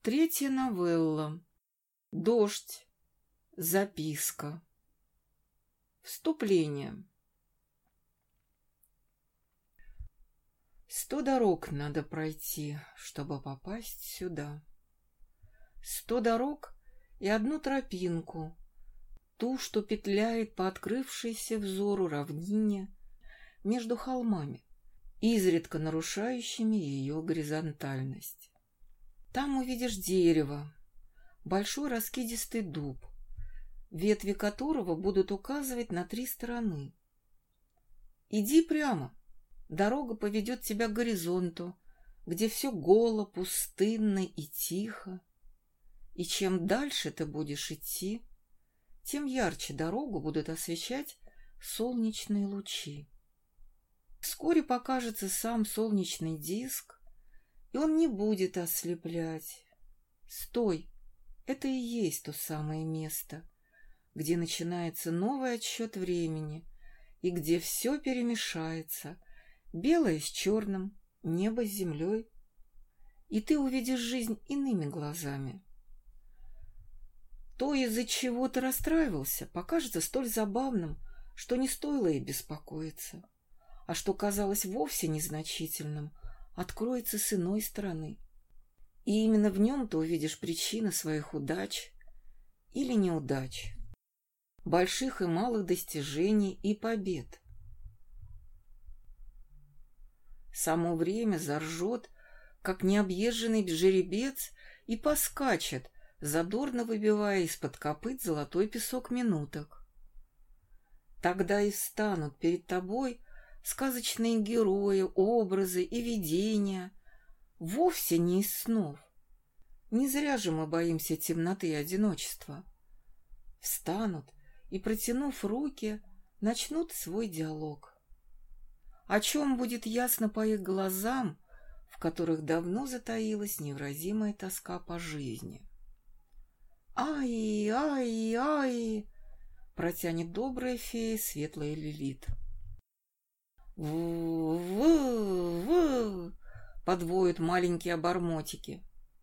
Третья новелла. Дождь. Записка. Вступление. 100 дорог надо пройти, чтобы попасть сюда. 100 дорог и одну тропинку, ту, что петляет по открывшейся взору равнине между холмами, изредка нарушающими ее горизонтальность. Там увидишь дерево, большой раскидистый дуб, ветви которого будут указывать на 3 стороны. Иди прямо, дорога поведет тебя к горизонту, где все голо, пустынно и тихо. И чем дальше ты будешь идти, тем ярче дорогу будут освещать солнечные лучи. Вскоре покажется сам солнечный диск, и он не будет ослеплять. Стой! Это и есть то самое место, где начинается новый отсчет времени и где все перемешается, белое с черным, небо с землей, и ты увидишь жизнь иными глазами. То, из-за чего ты расстраивался, покажется столь забавным, что не стоило и беспокоиться, а что казалось вовсе незначительным, откроется с иной стороны. И именно в нем ты увидишь причины своих удач или неудач, больших и малых достижений и побед. Само время заржет, как необъезженный жеребец, и поскачет, задорно выбивая из-под копыт золотой песок минуток. Тогда и встанут перед тобой сказочные герои, образы и видения, вовсе не из снов. Не зря же мы боимся темноты и одиночества. Встанут и, протянув руки, начнут свой диалог. О чем будет ясно по их глазам, в которых давно затаилась невыразимая тоска по жизни. «Ай, ай, ай!» — протянет добрая фея, светлая Лилит. «В-в-в!» — подвоют маленькие обормотики.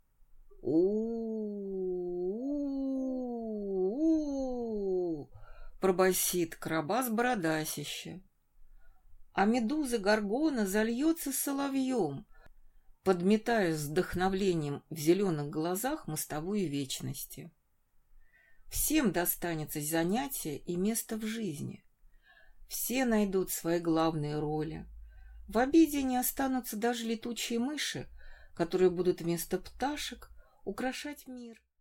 «У-у-у!» — пробасит крабас-бородасище. А медуза Горгона зальется соловьем, подметая с вдохновлением в зеленых глазах мостовую вечности. Всем достанется занятие и место в жизни. Все найдут свои главные роли. В обиде не останутся даже летучие мыши, которые будут вместо пташек украшать мир.